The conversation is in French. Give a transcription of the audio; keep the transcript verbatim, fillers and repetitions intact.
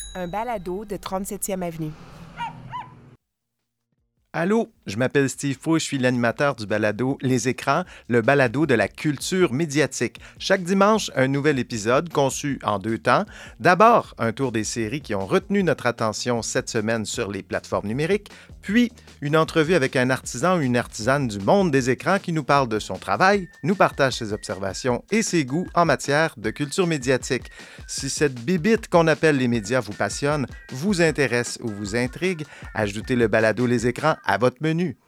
Un balado de trente-septième Avenue. Allô, je m'appelle Steve Pou, je suis l'animateur du balado Les Écrans, le balado de la culture médiatique. Chaque dimanche, un nouvel épisode conçu en deux temps. D'abord, un tour des séries qui ont retenu notre attention cette semaine sur les plateformes numériques, puis une entrevue avec un artisan ou une artisane du monde des écrans qui nous parle de son travail, nous partage ses observations et ses goûts en matière de culture médiatique. Si cette bibite qu'on appelle les médias vous passionne, vous intéresse ou vous intrigue, ajoutez le balado Les Écrans à votre menu.